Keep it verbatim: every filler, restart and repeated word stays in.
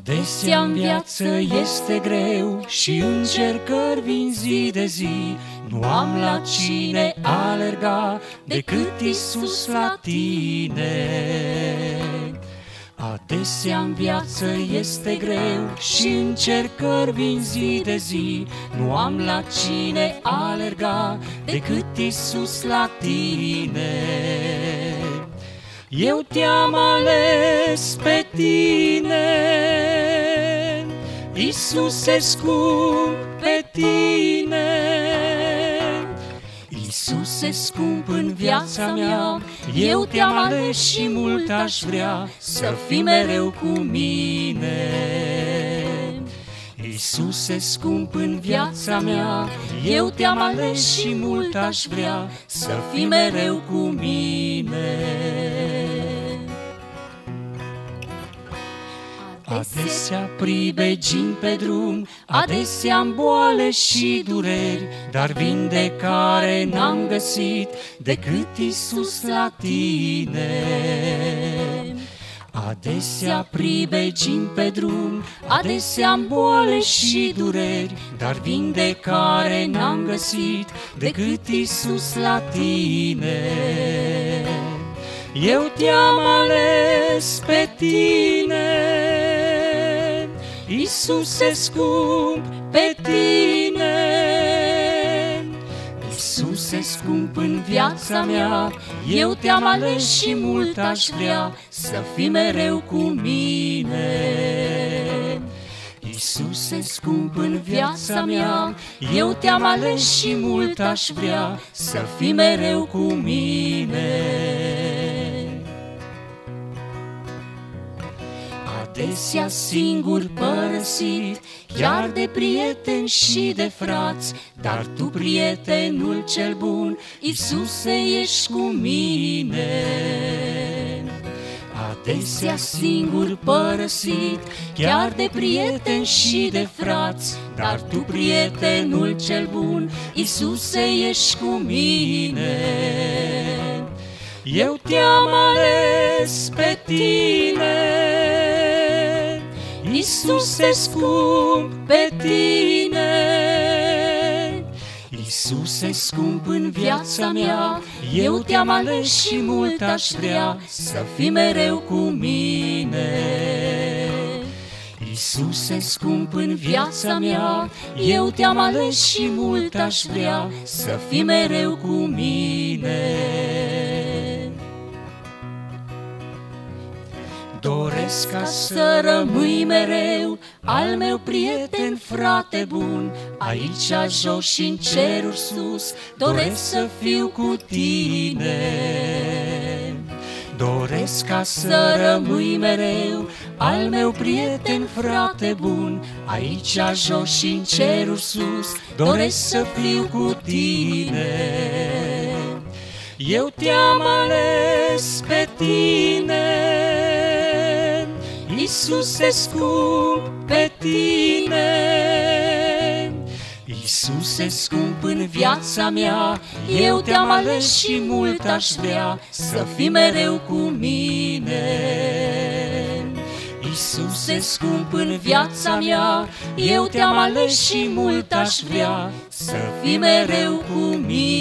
Adesea în viață este greu și încercări vin zi de zi. Nu am la cine alerga decât Iisus la tine. Adesea în viață este greu și încercări vin zi de zi. Nu am la cine alerga decât Iisus la tine. Eu te-am ales pe tine, Iisuse scump pe tine. Iisuse scump în viața mea, eu te-am ales și mult aș vrea să fii mereu cu mine. Iisuse scump în viața mea, eu te-am ales și mult aș vrea să fii mereu cu mine. Adesea pribegim pe drum, adesea în boale și dureri, dar vindecare n-am găsit decât Iisus la tine. Adesea pribegim pe drum, adesea în boale și dureri, dar vindecare n-am găsit decât Iisus la tine. Eu te-am ales pe tine, Iisuse scump pe tine. Iisuse scump în viața mea, eu te-am ales și mult aș vrea să fii mereu cu mine. Iisuse scump în viața mea, eu te-am ales și mult aș vrea să fii mereu cu mine. Adesea singur părăsit, chiar de prieteni și de frați, dar tu, prietenul cel bun, Iisuse, ești cu mine. Adesea singur părăsit, chiar de prieteni și de frați, dar tu, prietenul cel bun, Iisuse, ești cu mine. Eu te-am ales pe tine, Iisuse scump pe tine. Iisuse scump în viața mea, eu te-am ales și mult aș vrea să fii mereu cu mine. Iisuse scump în viața mea, eu te-am ales și mult aș vrea să fii mereu cu mine. Doresc ca să rămâi mereu al meu prieten, frate bun, aici jos și în ceruri sus, doresc să fiu cu tine. Doresc ca să rămâi mereu al meu prieten, frate bun, aici jos și în ceruri sus, doresc să fiu cu tine. Eu te-am ales pe tine, Iisuse scump pe tine. Iisuse scump în viața mea, eu te-am ales și mult aș vrea să fii mereu cu mine. Iisuse scump în viața mea, eu te-am ales și mult aș vrea să fii mereu cu mine.